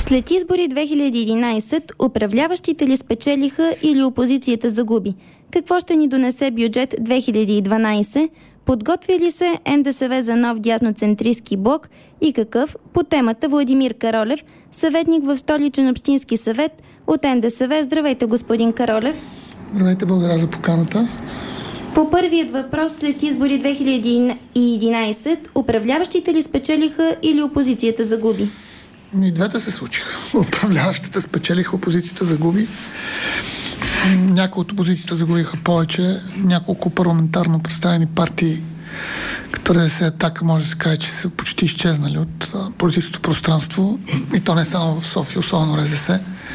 След избори 2011, управляващите ли спечелиха или опозицията загуби? Какво ще ни донесе бюджет 2012? Подготвя ли се НДСВ за нов дясноцентристки блок и какъв? По темата Владимир Каролев, съветник в Столичен общински съвет от НДСВ. Здравейте, господин Каролев. Здравейте, благодаря за поканата. По първият въпрос, след избори 2011, управляващите ли спечелиха или опозицията загуби? И двете се случиха. Управляващите спечелиха, опозицията загуби. Някои от опозицията загубиха повече. Няколко парламентарно представени партии, като РЗС Атака, може да се каже, че са почти изчезнали от политическото пространство. И то не само в София, особено РЗС.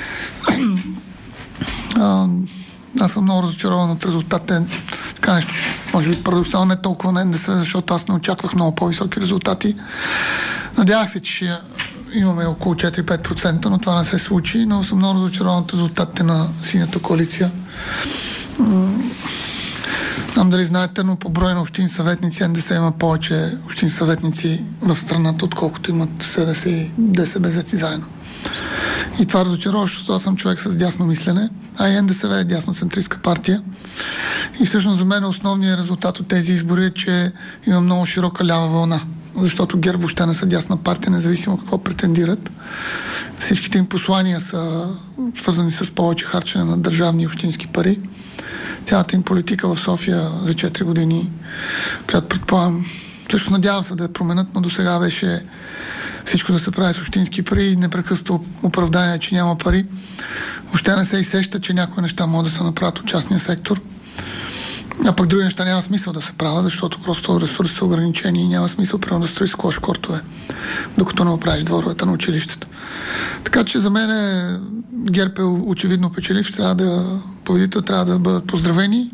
Аз съм много разочарован от резултатите. Така нещо, може би парадоксално, не толкова на НДС, защото аз не очаквах много по-високи резултати. Надявах се, че ще имаме около 4-5%, но това не се случи, но съм много разочарован от резултатите на Синята коалиция. Знам дали знаете, но по брой на общински съветници НДС има повече общински съветници в страната, отколкото имат СДС и ДСБ взети заедно. И това разочарова, защото аз съм човек с дясно мислене, а и НДСВ е дясноцентристка партия. И всъщност за мен основният резултат от тези избори е, че има много широка лява вълна. Защото ГЕРБ въобще не са дясна партия, независимо какво претендират. Всичките им послания са свързани с повече харчене на държавни и общински пари. Цялата им политика в София за 4 години, която предполагам, също надявам се да я променят, но до сега беше всичко да се прави с общински пари и непрекъснато оправдание, че няма пари. Въобще не се изсеща, че някои неща могат да се направят от частния сектор. А пък други неща няма смисъл да се правят, защото просто ресурси са ограничени и няма смисъл примерно да строиш склош кортове, докато не оправиш дворовете на училището. Така че за мен ГЕРБ е очевидно печеливш, победител трябва да бъдат поздравени.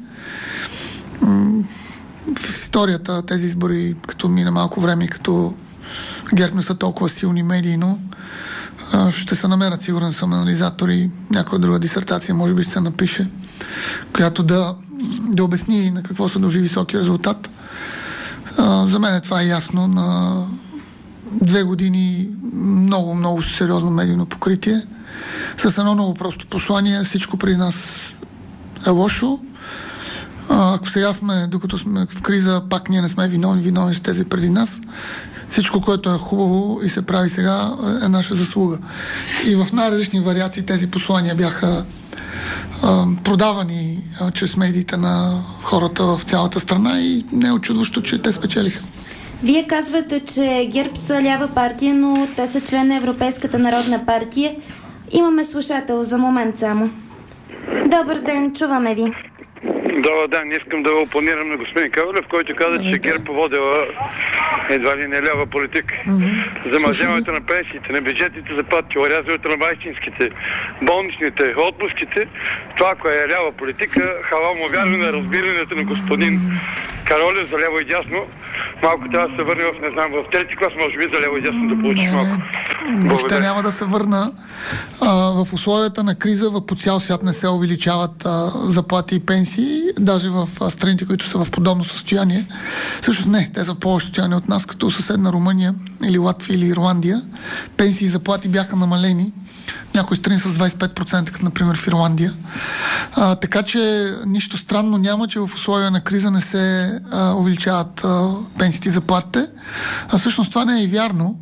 В историята тези избори, като мина малко време и като ГЕРБ не са толкова силни медийно, ще се намерят, сигурен съм, анализатори, някоя друга дисертация може би ще се напише, която да обясни на какво се дължи високи резултат. За мен това е ясно. На 2 години много сериозно медийно покритие с едно много просто послание: всичко при нас е лошо. Ако сега докато сме в криза, пак ние не сме виновни с тези преди нас. Всичко, което е хубаво и се прави сега, е наша заслуга. И в най-различни вариации тези послания бяха продавани чрез медиите на хората в цялата страна и не е очудващо, че те спечелиха. Вие казвате, че ГЕРБ са лява партия, но те са член на Европейската народна партия. Имаме слушател за момент само. Добър ден, чуваме ви. Добър ден, искам да опонирам на господин Каролев, който каза, че ГЕРБ водила едва ли не лява политика. Замразяването на пенсиите, на бюджетните заплати, орязването на майчинските, болничните, отпуските. Това, ако е лява политика, халал му вярва на разбирането на господин Каролев за ляво и дясно. Малко трябва да се върне в 3-ти клас, може би за ляво и дясно да получиш малко. Въобще няма да се върна. В условията на криза по цял свят не се увеличават заплати и пенсии, даже в страните, които са в подобно състояние. Всъщност не, те са в по-лошо състояние от нас, като съседна Румъния или Латвия или Ирландия. Пенсии и заплати бяха намалени. Някои страни с 25%, като например в Ирландия. Така че нищо странно няма, че в условия на криза не се увеличават пенсиите и заплатите. Всъщност това не е и вярно.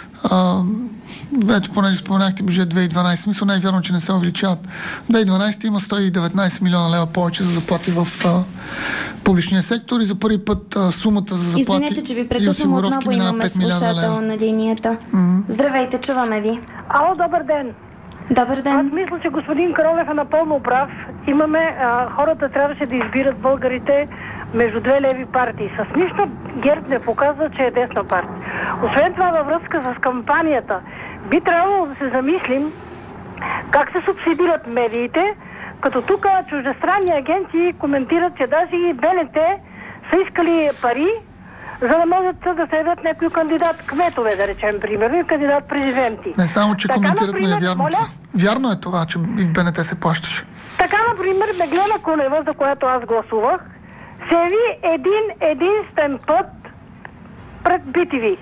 Ето, понеже споменахте бюджет 2012, смисъл не е вярно, че не се увеличават. 2012 има 119 милиона лева повече за заплати в публичния сектор и за първи път сумата за заплати. Извинете, че ви прекъсвам, отново имаме слушател на линията. Здравейте, чуваме ви. Ало, добър ден. Добър ден. Аз мисля, че господин Каролев е напълно прав. Хората трябваше да избират българите между 2 леви партии. С нищо ГЕРБ не показва, че е десна партия. Освен това, във връзка с кампанията, би трябвало да се замислим как се субсидират медиите, като тук чуждестранни агенции коментират, че даже и БНТ са искали пари, за да могат да се явят някои кандидат кметове, да речем, примерно, и кандидат президенти. Не само, че така, коментират, но е вярно. Вярно е това, че и в БНТ се плащаше. Така, например, Меглена Кунева, за която аз гласувах, се яви единствен път пред BTV.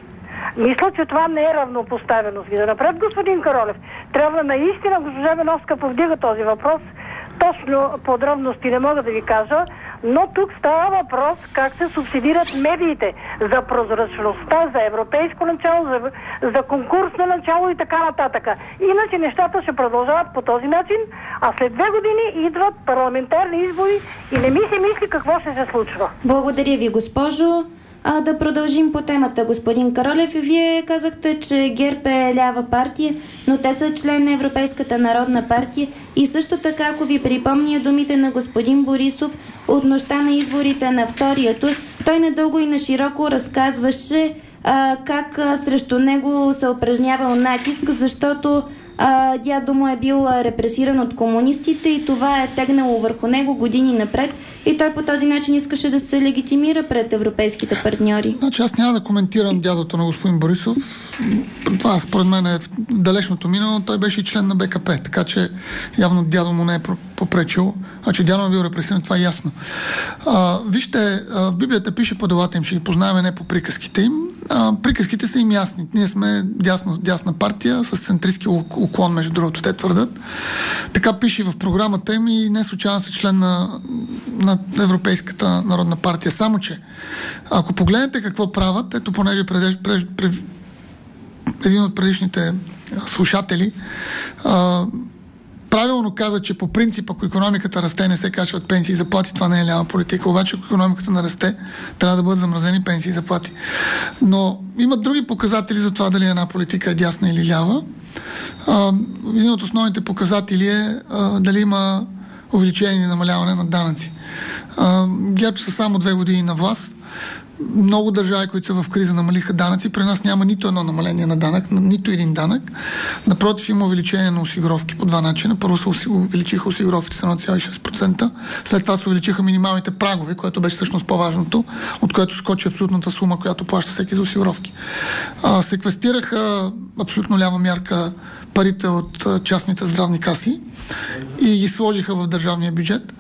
Мисля, че това не е равнопоставеност. И да напред, господин Каролев, трябва наистина госпожа Беновска повдига този въпрос. Точно подробности не мога да ви кажа, но тук става въпрос как се субсидират медиите за прозрачността, за европейско начало, за конкурсно начало и така нататък. Иначе нещата ще продължават по този начин, а след 2 години идват парламентарни избори и не ми се мисли какво ще се случва. Благодаря ви, госпожо. Да продължим по темата, господин Каролев. Вие казахте, че ГЕРБ е лява партия, но те са член на Европейската народна партия и също така, ако ви припомня думите на господин Борисов от нощта на изборите на втория тур, той надълго и на широко разказваше как срещу него се упражнявал натиск, защото дядо му е бил репресиран от комунистите и това е тегнало върху него години напред и той по този начин искаше да се легитимира пред европейските партньори. Значи аз няма да коментирам дядото на господин Борисов. Това според мен е в далечното минало. Той беше и член на БКП, така че явно дядо му не е попречил. А че дядо му е бил репресиран, това е ясно. Вижте, в Библията пише по делата им, ще ги познаваме не по приказките им. Приказките са им ясни. Ние сме дясна партия с центристски уклон, между другото, те твърдат. Така пише в програмата им и не случайно са член на Европейската народна партия. Само че, ако погледнете какво правят, ето понеже един от предишните слушатели правилно каза, че по принцип, ако икономиката расте, не се качват пенсии и заплати, това не е лява политика. Обаче, ако икономиката не расте, трябва да бъдат замразени пенсии и заплати. Но има други показатели за това дали една политика е дясна или лява. Един от основните показатели е дали има увеличение или намаляване на данъци. ГЕРБ са само 2 години на власт. Много държави, които са в криза, намалиха данъци. При нас няма нито едно намаление на данък, нито един данък. Напротив, има увеличение на осигуровки по 2 начина. Първо се увеличиха осигуровките с 1,6%. След това се увеличиха минималните прагове, което беше всъщност по-важното, от което скочи абсолютната сума, която плаща всеки за осигуровки. Секвестираха абсолютно лява мярка парите от частните здравни каси и ги сложиха в държавния бюджет.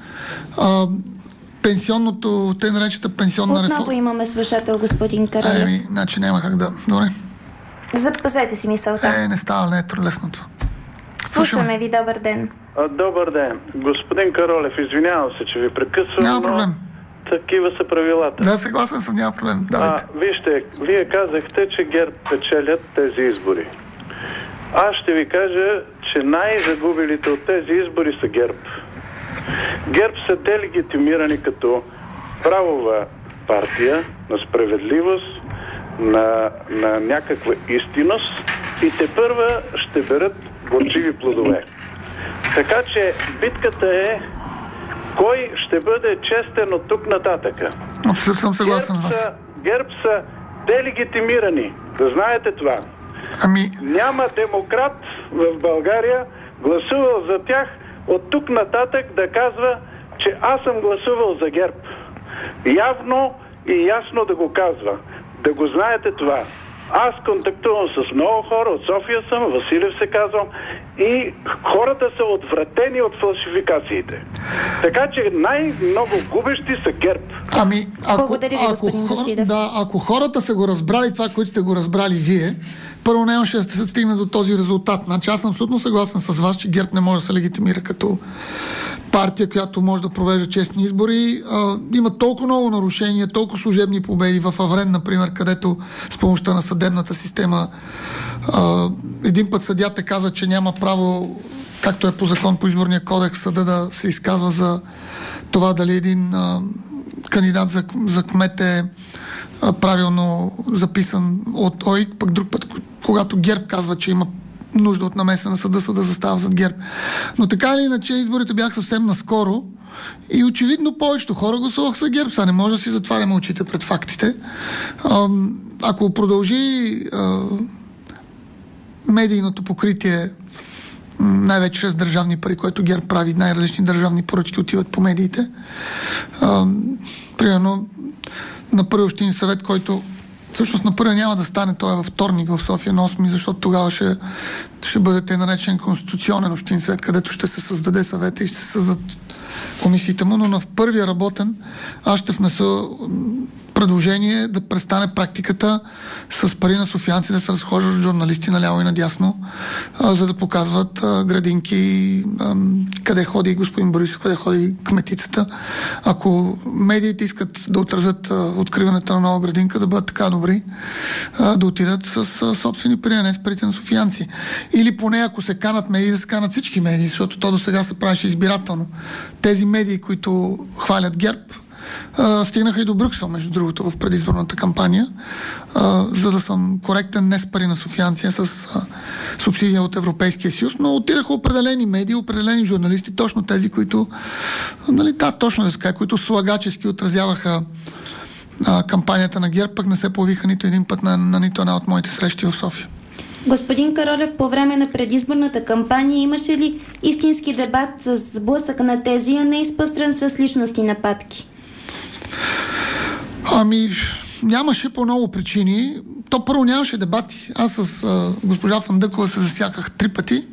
Пенсионното, те наречета пенсионна реформа. Отново имаме слушател, господин Каролев. Значи няма как да... Добре. Запазете си мисълта. Не става, не е лесно това. Слушаме ви, добър ден. Добър ден. Господин Каролев, извинявам се, че ви прекъсвам. Няма проблем. Такива са правилата. Да, съгласен съм, няма проблем. Давайте. Вижте, вие казахте, че ГЕРБ печелят тези избори. Аз ще ви кажа, че най-загубилите от тези избори са ГЕРБ. ГЕРБ са делегитимирани като правова партия на справедливост, на някаква истинност и тепърва ще берат горчиви плодове. Така че битката е кой ще бъде честен от тук нататъка. Абсолютно съм съгласен с вас. ГЕРБ са делегитимирани. Да знаете това. Няма демократ в България гласувал за тях от тук нататък да казва, че аз съм гласувал за ГЕРБ. Явно и ясно да го казва. Да го знаете това. Аз контактувам с много хора, от София съм, Василев се казвам, и хората са отвратени от фалшификациите. Така че най-много губещи са ГЕРБ. Благодаря ви, господин Василев. Ако хората са го разбрали това, което сте го разбрали вие, първо нямаше да се стигне до този резултат. Значи аз съм абсолютно съгласен с вас, че ГЕРБ не може да се легитимира като партия, която може да провежда честни избори. Има толкова много нарушения, толкова служебни победи в Аврен, например, където с помощта на съдебната система един път съдията каза, че няма право, както е по закон по изборния кодекс, съда да се изказва за това дали един кандидат за кмет е правилно записан от ОИК, пък друг път, когато ГЕРБ казва, че има нужда от намеса на съда застава зад ГЕРБ. Но така или иначе изборите бяха съвсем наскоро и очевидно повечето хора гласуваха за ГЕРБ. Сега не може да си затваряме очите пред фактите. Ако продължи медийното покритие най-вече чрез държавни пари, което ГЕРБ прави, най-различни държавни поръчки отиват по медиите. Примерно на първи общински съвет, който всъщност на първи няма да стане, той е във вторник в София на 8, защото тогава ще бъде те наречен конституционен общински съвет, където ще се създаде съвета и ще се създадат комисиите му, но на първия работен аз ще внеса предложение да престане практиката с пари на софиянци да се разхождат журналисти наляво и надясно, за да показват градинки, къде ходи господин Борисов, къде ходи кметицата. Ако медиите искат да отразят откриването на нова градинка, да бъдат така добри, да отидат с собствени пари, а не с парите на софиянци. Или поне ако се канат медии, да се канат всички медии, защото то до сега се правеше избирателно. Тези медии, които хвалят ГЕРБ, стигнаха и до Брюксел, между другото, в предизборната кампания, за да съм коректен, не с пари на софиянци, а с субсидия от Европейския съюз, но отидаха определени медии, определени журналисти, точно тези, които, точно да ска, които слагачески отразяваха кампанията на ГЕРБ, пък не се появиха нито един път на нито една от моите срещи в София. Господин Каролев, по време на предизборната кампания имаше ли истински дебат с сблъсък на тези, а не изпъстрен с личностни нападки? Нямаше по много причини. То първо нямаше дебати. Аз с госпожа Фандъкова се засяках 3 пъти.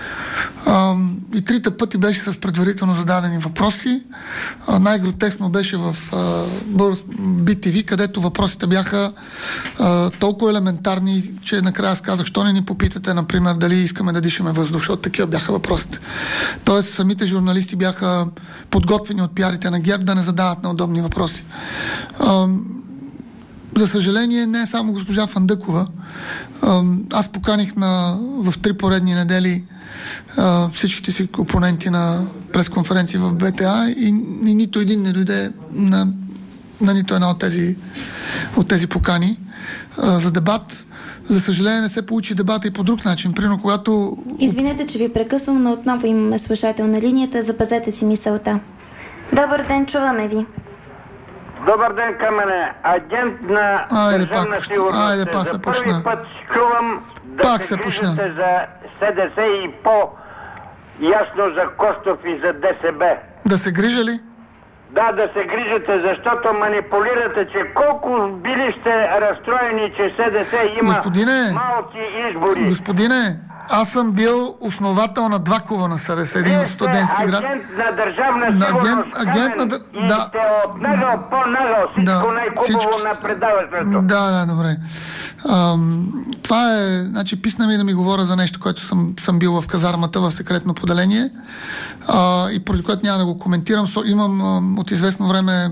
И 3 пъти беше с предварително зададени въпроси. Най-гротесно беше в BTV, където въпросите бяха толкова елементарни, че накрая аз казах, що не ни попитате, например, дали искаме да дишаме въздух, защото такива бяха въпросите. Тоест, самите журналисти бяха подготвени от пиарите на ГЕРБ да не задават неудобни въпроси. За съжаление, не е само госпожа Фандъкова. Аз поканих в 3 поредни недели всичките си опоненти на пресконференции в БТА и нито един не дойде на нито една от тези покани за дебат. За съжаление не се получи дебата и по друг начин. Примерно, когато... Извинете, че ви прекъсвам, но отново имаме слушател на линията. Запазете си мисълта. Добър ден, чуваме ви. Добър ден, Камене. Агент на Държавна сигурност. За първи път чувам да се грижите за СДС и по-ясно за Костов и за ДСБ. Да се грижа ли? Да, да се грижите, защото манипулирате, че колко били сте разстроени, че СДС има малки избори. Господине, аз съм бил основател на 2 клуба на СДС, един от студентски град. Агент на Държавна сигурност, и сте от нагъл по-нагъл, всичко най-хубаво на предаването. Да, добре. Това е, писна ми да ми говоря за нещо, което съм бил в казармата, в секретно поделение, и поради което няма да го коментирам. Имам от известно време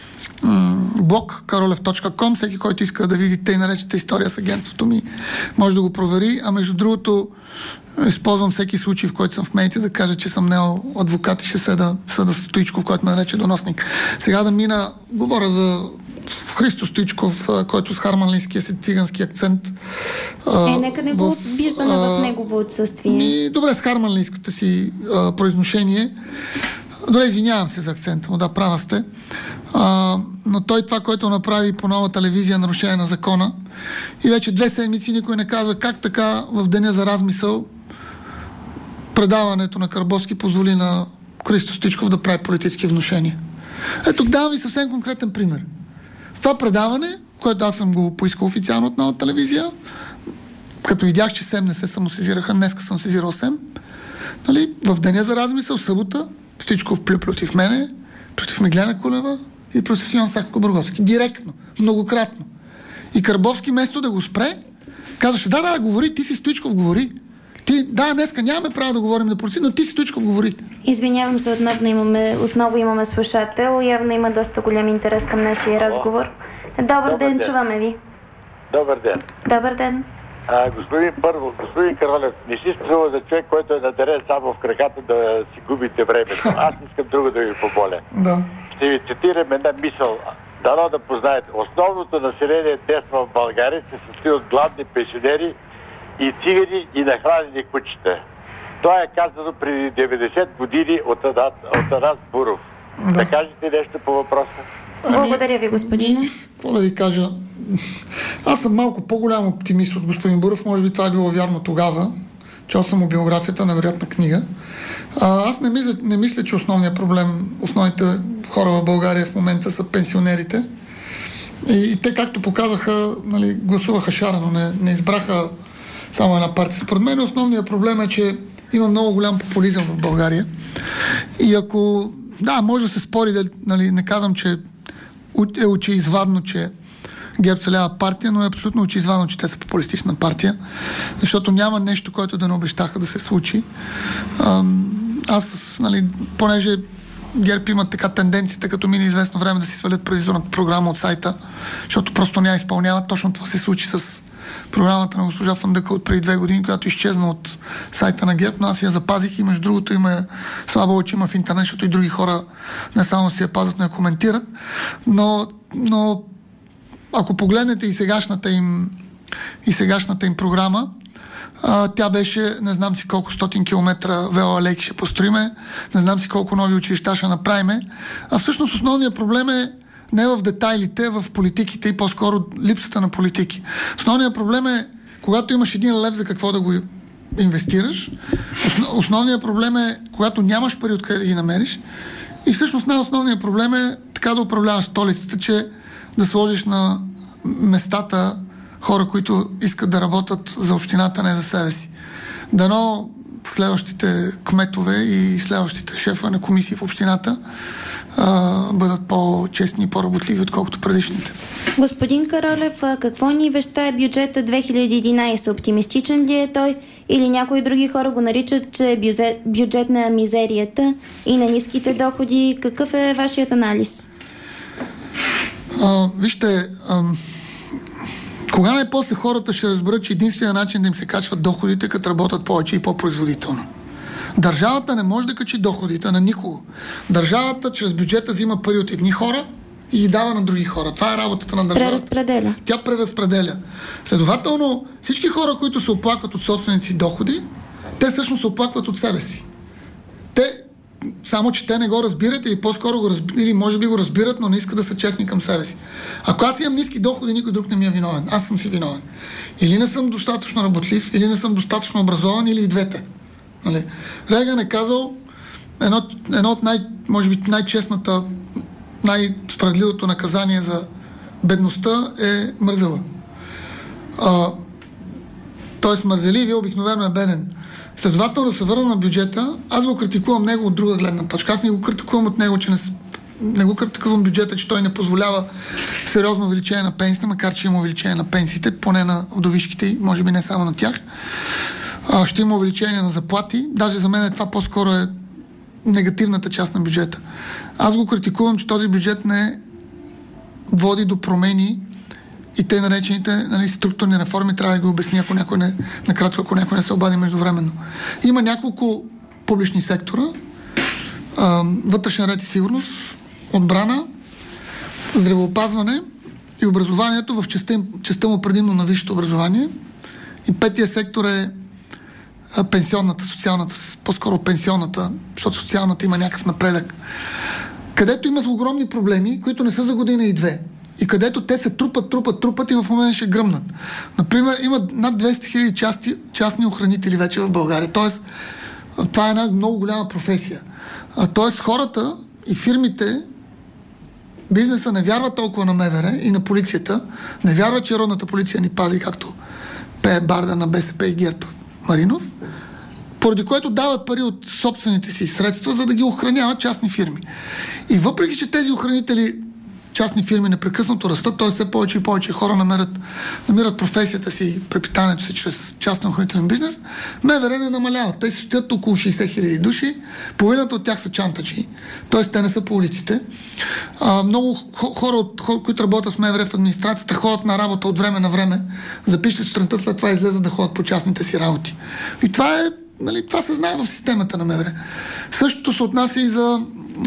блог karolev.com. Всеки, който иска да види тъй наречената история с агентството ми, може да го провери. А между другото, използвам всеки случай, в който съм в медиите, да кажа, че съм наел адвокат и ще съда Стоичков, който ме нарече доносник. Сега да говоря за Христо Стоичков, който с харманлийския си цигански акцент. Нека не го виждаме в негово отсъствие. Добре, с харманлийското си произношение. Добре, извинявам се за акцента му, да, права сте. Но той това, което направи по Нова телевизия, нарушение на закона. И вече 2 седмици никой не казва как така в деня за размисъл предаването на Карбовски позволи на Христо Стоичков да прави политически внушения. Ето, давам ви съвсем конкретен пример. В това предаване, което аз съм го поискал официално от Нова телевизия, като видях, че СЕМ не се самосезираха, днеска съм сезирал СЕМ, в деня за размисъл, събота, Стоичков плю против мене, против Меглена Кулева и против Симеон Сакскобургготски. Директно, многократно. И Карбовски, вместо да го спре, казваше, да, говори, ти си Стоичков, говори. Днеска нямаме право да говорим на полиция, но ти си Стоичков, говори. Извинявам се, отново имаме слушател. Явно има доста голям интерес към нашия разговор. Добър ден, чуваме ви. Добър ден. Добър ден. Господин Каролев, не си струва за човек, който е надарен само в краката да си губите времето. Аз искам друго да ви помоля. Да. Ще ви цитирам една мисъл. Дано да познаете. Основното население днес в България се състои от гладни пенсионери и цигани и нахранени кучета. Това е казано преди 90 години от Анас Буров. Да кажете нещо по въпроса? Благодаря ви, господине. Какво да ви кажа? Аз съм малко по-голям оптимист от господин Буров. Може би това е било вярно тогава. Чел съм му биографията на вероятна книга. Аз не мисля, че основните хора в България в момента са пенсионерите. И те, както показаха, гласуваха шарено, не избраха само една партия. Според мен основният проблем е, че има много голям популизъм в България. И ако... Да, може да се спори, не казвам, че е очеизвадно, че ГЕРБ са лява партия, но е абсолютно очеизвадно, че те са популистична партия, защото няма нещо, което да не обещаха да се случи. Аз, понеже ГЕРБ имат така тенденцията, като мине известно време да си свалят предизборната програма от сайта, защото просто няма изпълняват. Точно това се случи с програмата на госпожа Фандъка от преди 2 години, която изчезна от сайта на ГЕРБ, но аз я запазих и между другото има слабо, че има в интернет, защото и други хора не само си я пазят, но я коментират. Но ако погледнете и сегашната им програма, тя беше, не знам си колко 100 километра велоалейки ще построиме, не знам си колко нови училища ще направиме. А всъщност основният проблем е не в детайлите, в политиките и по-скоро липсата на политики. Основният проблем е, когато имаш 1 лев за какво да го инвестираш, основният проблем е, когато нямаш пари откъде да ги намериш, и всъщност най-основният проблем е така да управляваш столицата, че да сложиш на местата хора, които искат да работят за общината, не за себе си. Дано следващите кметове и следващите шефове на комисии в общината бъдат по-честни и по-работливи, отколкото предишните. Господин Каролев, какво ни вещае бюджета 2011? Оптимистичен ли е той? Или някои други хора го наричат, че е бюджет на мизерията и на ниските доходи? Какъв е вашият анализ? Вижте, кога най-после хората ще разберат, че единственият начин да им се качват доходите, като работят повече и по-производително? Държавата не може да качи доходите на никого. Държавата чрез бюджета взима пари от едни хора и ги дава на други хора. Това е работата на държавата. Преразпределя. Тя преразпределя. Следователно, всички хора, които се оплакват от собствените си доходи, те всъщност се оплакват от себе си. Само че те не го разбират или по-скоро или може би го разбират, но не искат да са честни към себе си. Ако аз имам ниски доходи, никой друг не ми е виновен. Аз съм си виновен. Или не съм достатъчно работлив, или не съм достатъчно образован, или и двете. Рейган е казал, едно от може би най-честната, най-справедливото наказание за бедността е мързела. Тоест мързеливия обикновено е беден. Следователно, да се върна на бюджета, аз го критикувам него от друга гледна точка. Аз не го критикувам от него, че не го критикувам бюджета, че той не позволява сериозно увеличение на пенсиите, макар че има увеличение на пенсиите, поне на вдовишките и може би не само на тях. Ще има увеличение на заплати. Даже за мен това по-скоро е негативната част на бюджета. Аз го критикувам, че този бюджет не води до промени и те наречените структурни реформи, трябва да ги обясни, ако някой не се обади междувременно. Има няколко публични сектора, вътрешен ред и сигурност, отбрана, здравеопазване и образованието в частта му предимно на висшето образование. И 5-тия сектор е пенсионната, социалната, по-скоро пенсионната, защото социалната има някакъв напредък. Където има огромни проблеми, които не са за година и 2. И където те се трупат и в момента ще гръмнат. Например, има над 200 000 частни охранители вече в България. Тоест, това е една много голяма професия. Тоест, хората и фирмите, бизнеса не вярва толкова на МВР и на полицията, не вярва, че родната полиция ни пази, както пее барда на БСП и ГЕРБ Маринов, поради което дават пари от собствените си средства, за да ги охраняват частни фирми. И въпреки, че тези охранители, частни фирми непрекъснато растат, т.е. все повече и повече хора намират професията си, препитанието си чрез частен охранителен бизнес, МВР не намаляват. Те си стоят около 60 000 души, половината от тях са чантачи, т.е. те не са по улиците. Много хора, които работят с МВР в администрацията, ходят на работа от време на време, запишат сутринта, след това излезат да ходят по частните си работи. И това е, това се знае в системата на МВР. Същото се отнася и за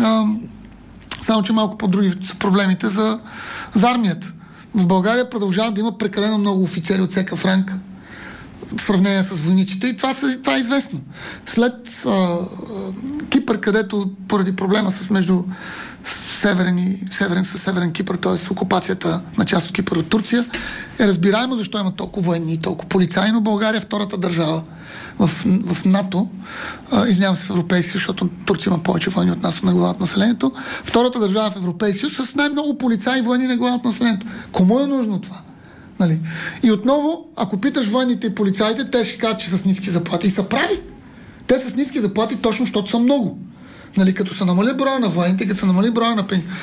само че малко по-други са проблемите за армията. В България продължава да има прекалено много офицери от всекъв ранг в сравнение с войниците и това е известно. След Кипър, където поради проблема между Северен Кипър, т.е. окупацията на част от Кипър от Турция, е разбираемо защо има толкова военни и толкова полицаи, но България е втората държава в НАТО, извинявам се, в Европейския съюз, защото Турция има повече военни от нас на глава от населението, втората държава в Европейския съюз с най-много полицаи и военни на глава от населението. Кому е нужно това? И отново, ако питаш военните и полицаите, те ще кажат, че са с ниски заплати и са прави. Те са с ниски заплати точно, защото са много. Нали, като се намали броя на военните, като се намали броя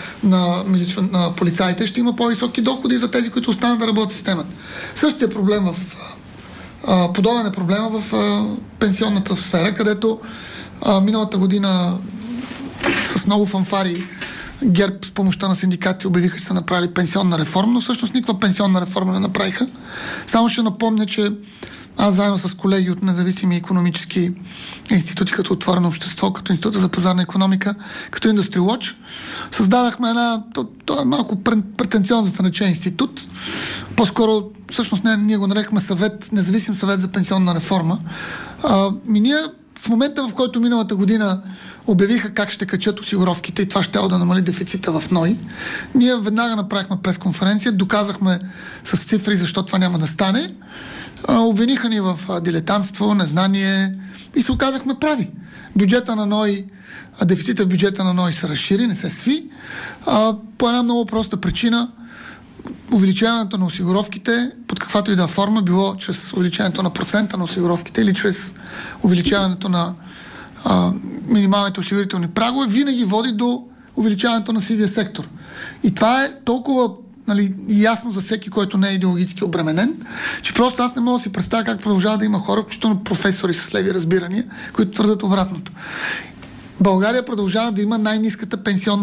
на полицаите, ще има по-високи доходи за тези, които останат да работят в системата. Същия проблем подобен е проблема в пенсионната сфера, където миналата година с много фанфари ГЕРБ с помощта на синдикати обявиха, че са направили пенсионна реформа, но всъщност никаква пенсионна реформа не направиха. Само ще напомня, че аз заедно с колеги от независими икономически институти, като Отворено общество, като Института за пазарна икономика, като Industry Watch, създадахме то е малко претенциозно да нарече институт. По-скоро, всъщност ние го нарекахме независим съвет за пенсионна реформа. Ние в момента, в който миналата година обявиха как ще качат осигуровките и това ще да намали дефицита в НОИ, ние веднага направихме пресконференция, доказахме с цифри защо това няма да стане. Обвиниха ни в дилетантство, незнание и се оказахме прави. Бюджета на НОИ, дефицита в бюджета на НОИ се разшири, не се сви. По една много проста причина, увеличаването на осигуровките, под каквато и да форма, било чрез увеличаването на процента на осигуровките или чрез увеличаването на минималните осигурителни прагове, винаги води до увеличаването на сивия сектор. И това е толкова ясно за всеки, който не е идеологически обременен, че просто аз не мога да си представя как продължава да има хора, включително професори с леви разбирания, които твърдят обратното. България продължава да има най-ниската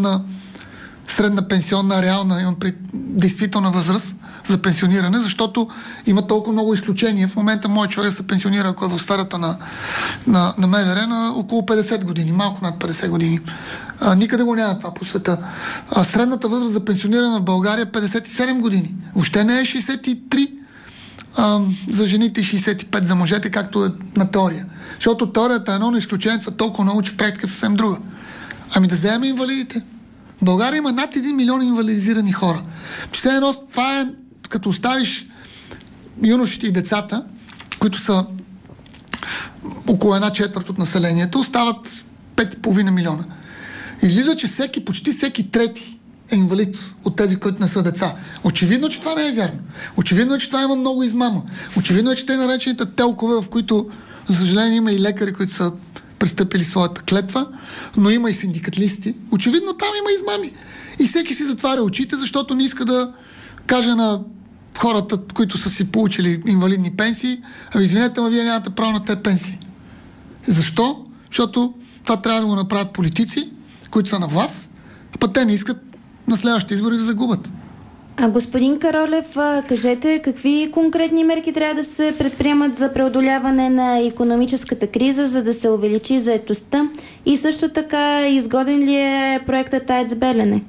средна пенсионна, реална, действителна възраст за пенсиониране, защото има толкова много изключения. В момента моят човек се пенсионира, ако е в сферата на МВР, на около 50 години, малко над 50 години. Никъде го няма това по света. Средната възраст за пенсиониране в България е 57 години. Въобще не е 63 за жените и 65 за мъжете, както е на теория. Защото теорията е едно, но изключението са толкова много, че практика съвсем друга. Ами да вземем инвалидите. В България има над 1 милион инвалидизирани хора. Това е като оставиш юношите и децата, които са около 1/4 от населението, остават 5,5 милиона. Излиза, че почти всеки трети е инвалид от тези, които не са деца. Очевидно, че това не е вярно. Очевидно е, че това има много измама. Очевидно е, че те наречените телкове, в които, за съжаление, има и лекари, които са престъпили своята клетва, но има и синдикалисти. Очевидно там има измами. И всеки си затваря очите, защото не иска да каже на хората, които са си получили инвалидни пенсии, извинете, вие нямате право на тези пенсии. Защо? Защото това трябва да го направят политици, които са на власт, а пък те не искат на следващите избори да загубят. Господин Каролев, кажете какви конкретни мерки трябва да се предприемат за преодоляване на икономическата криза, за да се увеличи заетостта, и също така изгоден ли е проектът АЕЦ Белене?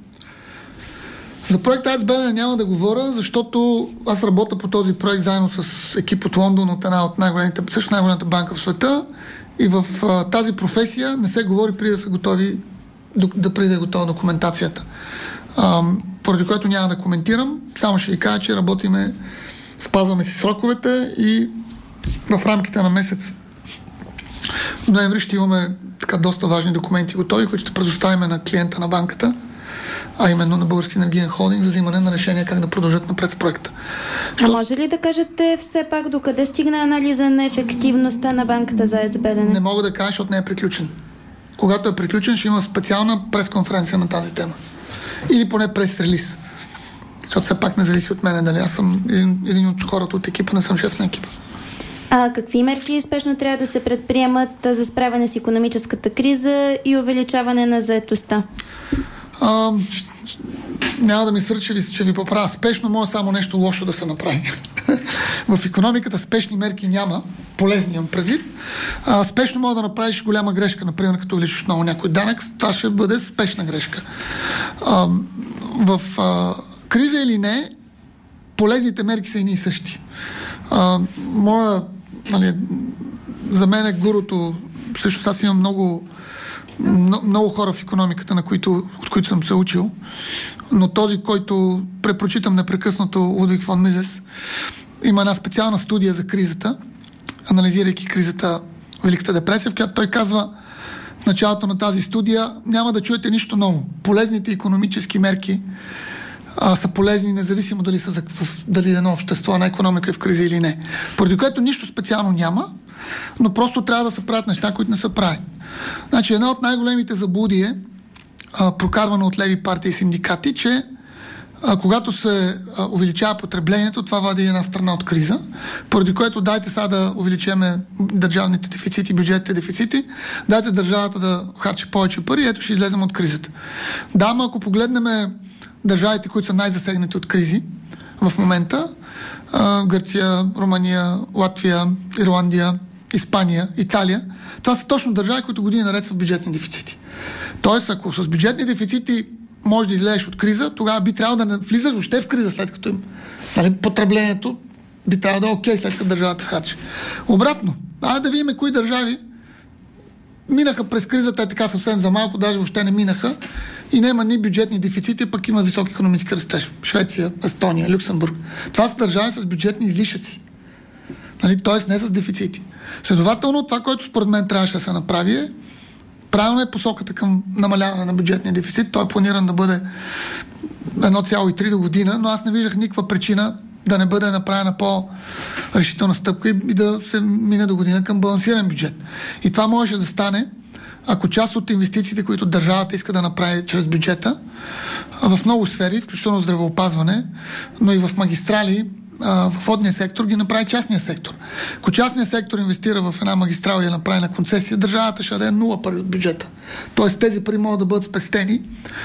За проекта АЕЦ Белене няма да говоря, защото аз работя по този проект заедно с екип от Лондон, от една от най-голямата банка в света, и в тази професия не се говори преди да са готови, преди да е готова документацията. Поради което няма да коментирам, само ще ви кажа, че спазваме си сроковете и в рамките на месец ноември ще имаме доста важни документи готови, които ще предоставим на клиента на банката, а именно на Български енергиен холдинг, за взимане на решение как да продължат напред с проекта. Може ли да кажете все пак докъде стигна анализа на ефективността на банката за АЕЦ Белене? Не мога да кажа, защото не е приключен. Когато е приключен, ще има специална пресконференция на тази тема. Или поне прес-релиз. Защото все пак не зависи от мен, дали аз съм един от хората от екипа, не съм шеф на екипа. Какви мерки спешно трябва да се предприемат за справяне с икономическата криза и увеличаване на заетостта? Няма да ми свърши, че ви поправя. Спешно може само нещо лошо да се направи. В икономиката спешни мерки няма, полезни имам предвид. Спешно може да направиш голяма грешка, например, като увеличиш много някой данък, това ще бъде спешна грешка. В криза или не, полезните мерки са едни и същи. За мен е гурото, също аз имам много хора в икономиката, от които съм се учил, но този, който препрочитам непрекъснато, Лудвиг фон Мизес, има една специална студия за кризата, анализирайки кризата, Великата депресия, в която той казва в началото на тази студия: няма да чуете нищо ново. Полезните икономически мерки са полезни, независимо дали едно общество на икономика е в криза или не. Поради което нищо специално няма, но просто трябва да се правят неща, които не са прави. Значи една от най-големите заблуди е прокарвано от леви партии и синдикати, че когато се увеличава потреблението, това води една страна от криза, поради което дайте сега да увеличиме държавните дефицити, бюджетните дефицити, дайте държавата да харчи повече пари, ето ще излезем от кризата. Да, ама ако погледнем държавите, които са най-засегнати от кризи в момента, Гърция, Румъния, Латвия, Ирландия, Испания, Италия, това са точно държави, които години наред са в бюджетни дефицити. Тоест, ако с бюджетни дефицити може да излезеш от криза, тогава би трябвало да не влизаш въобще в криза, след като им потреблението би трябвало да е окей, след като държавата харчи. Обратно, да видим кои държави минаха през кризата, е така съвсем за малко, даже въобще не минаха и няма ни бюджетни дефицити, пък има висок икономически растеж. Швеция, Естония, Люксембург. Това са държави с бюджетни излишъци. Тоест не с дефицити. Следователно, това, което според мен трябваше да се направи е правилно е посоката към намаляване на бюджетния дефицит. Той е планиран да бъде 1,3 до година, но аз не виждах никаква причина да не бъде направена по-решителна стъпка и да се мине до година към балансиран бюджет. И това можеше да стане, ако част от инвестициите, които държавата иска да направи чрез бюджета, в много сфери, включително здравеопазване, но и в магистрали, в водния сектор ги направи частния сектор. Ако частния сектор инвестира в една магистрала и я направи на концесия, държавата ще даде 0 пари от бюджета. Тоест тези пари могат да бъдат спестени,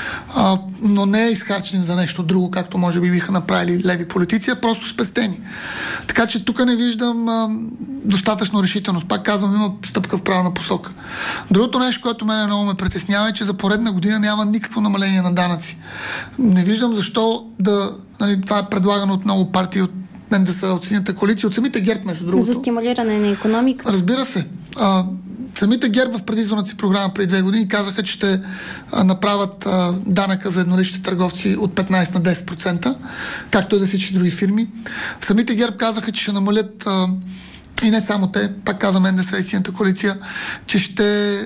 но не е изхарчени за нещо друго, както може би биха направили леви политици, а просто спестени. Така че тук не виждам достатъчно решителност. Пак казвам, има стъпка в правилна посока. Другото нещо, което мене много ме притеснява, е, че за поредна година няма никакво намаление на данъци. Не виждам защо това е предлагано от много партии от НДС, от Синята коалиция, от самите ГЕРБ, между другото. За стимулиране на икономиката? Разбира се. Самите ГЕРБ в предизборната си програма преди 2 години казаха, че ще направят данъка за едноличните търговци от 15 на 10%, както и за всички други фирми. Самите ГЕРБ казаха, че ще намалят и не само те, пак казвам НДС и Синята коалиция, че ще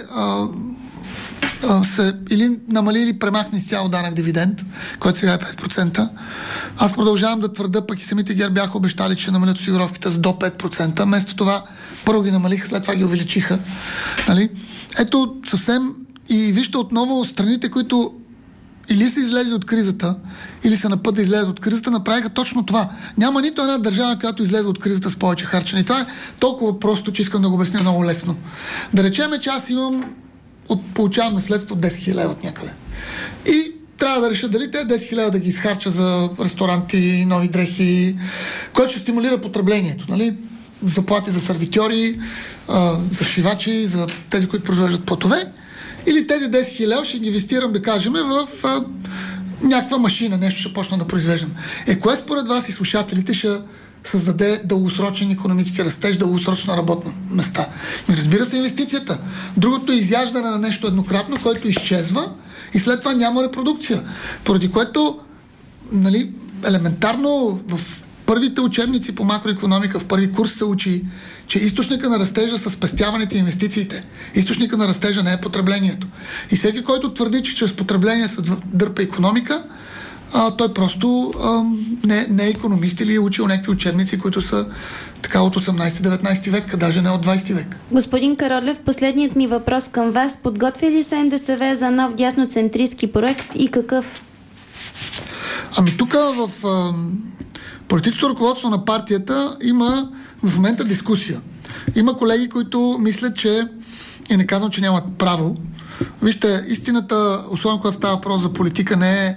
се или намали или премахне изцяло данък дивиденд, който сега е 5%. Аз продължавам да твърда, пък и самите ГЕРБ бяха обещали, че ще намалят осигуровките с до 5%. Вместо това първо ги намалиха, след това ги увеличиха. Ето съвсем и вижте отново страните, които или са излезли от кризата, или са на път да излезат от кризата, направиха точно това. Няма нито една държава, която излезе от кризата с повече харчене. И това е толкова просто, че искам да го обясня много лесно. Да речем, че аз получавам наследство 10 000 лева от някъде. И трябва да реша дали те 10 000 лева да ги изхарча за ресторанти, нови дрехи, което ще стимулира потреблението. Заплати за сервитьори, за шивачи, за тези, които произвеждат платове. Или тези 10 000 лева ще ги инвестирам, да кажем, в някаква машина, нещо ще почна да произвеждам. Кое според вас и слушателите ще създаде дългосрочен икономически растеж, дългосрочна работна места? Разбира се, инвестицията. Другото е изяждане на нещо еднократно, което изчезва и след това няма репродукция. Поради което, елементарно в първите учебници по макроекономика, в първи курс се учи, че източника на растежа са спестяването и инвестициите. Източника на растежа не е потреблението. И всеки, който твърди, че чрез потребление се дърпа икономика, той просто не е икономист или е учил някакви учебници, които са така от 18-19 век, даже не от 20 век. Господин Каролев, последният ми въпрос към вас. Подготвя ли се НДСВ за нов дясноцентристски проект и какъв? Тук в политическото ръководство на партията има в момента дискусия. Има колеги, които мислят, че и не казвам, че нямат право. Вижте, истината, особено когато става въпрос за политика,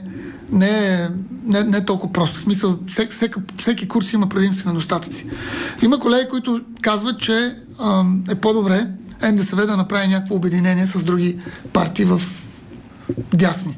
не е толкова просто. В смисъл, всеки курс има предимства и недостатъци. Има колеги, които казват, че е по-добре НДСВ да направи някакво обединение с други партии в дясно.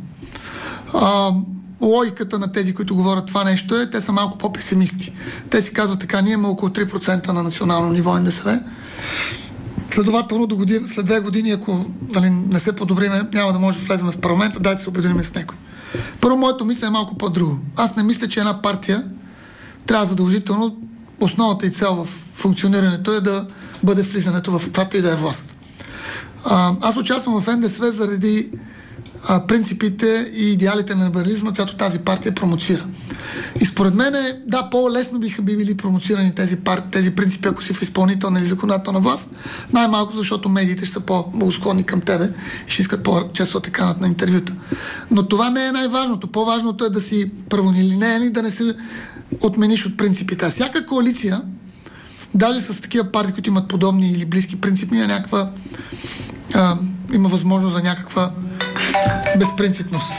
Логиката на тези, които говорят това нещо е, те са малко по-песимисти. Те си казват така, ние имаме около 3% на национално ниво НДСВ. Следователно, след 2 години, ако не се подобриме, няма да може да влезем в парламента, дайте се обединим с някой. Първо, моето мисля е малко по-друго. Аз не мисля, че една партия трябва задължително, основната и цел в функционирането е да бъде влизането в каквато и да е власт. Аз участвам в НДСВ заради принципите и идеалите на либерализма, която тази партия промоцира. И според мен да, по-лесно биха били промоцирани тези принципи, ако си в изпълнителна или законодателна власт, най-малко защото медиите ще са по-благосклонни към тебе и ще искат по-често те канат на интервюта. Но това не е най-важното. По-важното е да си правонелинеен, да не се отмениш от принципите. А всяка коалиция, даже с такива партии, които имат подобни или близки принципи, има възможност за някаква безпринципност.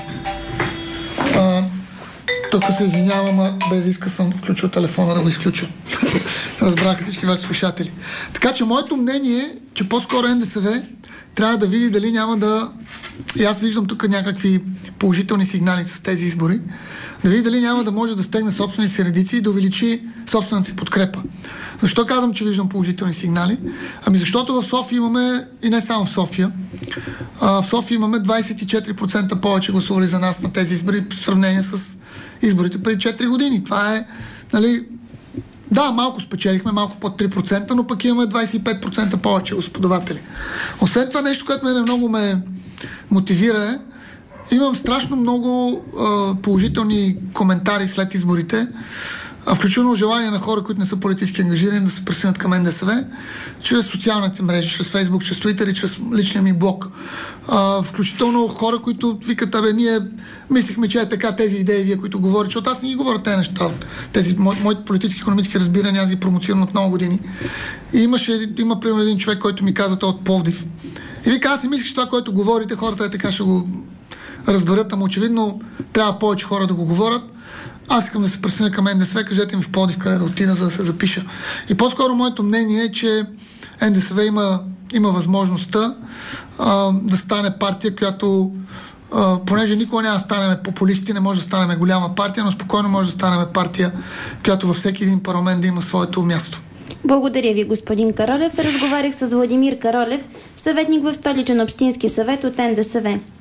Тук се извинявам, без иска съм включил телефона да го изключа. Разбраха всички ваши слушатели. Така че моето мнение е, че по-скоро НДСВ трябва да види дали няма да... И аз виждам тук някакви положителни сигнали с тези избори. Да види дали няма да може да стегне собствените си редици и да увеличи собствената си подкрепа. Защо казвам, че виждам положителни сигнали? Ами защото в София имаме, и не само в София, в София имаме 24% повече гласували за нас на тези избори в сравнение с изборите преди 4 години. Това е, нали, да, малко спечелихме, малко под 3%, но пък имаме 25% повече господаватели. Освен това нещо, което мене много ме мотивира имам страшно много положителни коментари след изборите, включително желание на хора, които не са политически ангажирани да се присъединят към НДСВ, чрез социалните мрежи, чрез Фейсбук, чрез Твитър и чрез личния ми блог. Включително хора, които викат, ние мислихме, че е така тези идеи, вие, които говорите, защото аз не ги говоря тези неща. Тези моите политически, икономически разбирания, аз ги промоцирам от много години. И има примерно един човек, който ми каза, той от Пловдив. И вика, аз си мислих, че това, което говорите, хората така ще го разберат, ама очевидно трябва повече хора да го говорят. Аз искам да се присъединя към НДСВ, кажете ми в Пловдив къде да отида, за да се запиша. И по-скоро моето мнение е, че НДСВ има възможността да стане партия, която понеже никога няма да станем популисти, не може да станем голяма партия, но спокойно може да станем партия, която във всеки един парламент да има своето място. Благодаря ви, господин Каролев. Разговарях с Владимир Каролев, съветник в Столичен общински съвет от НДСВ.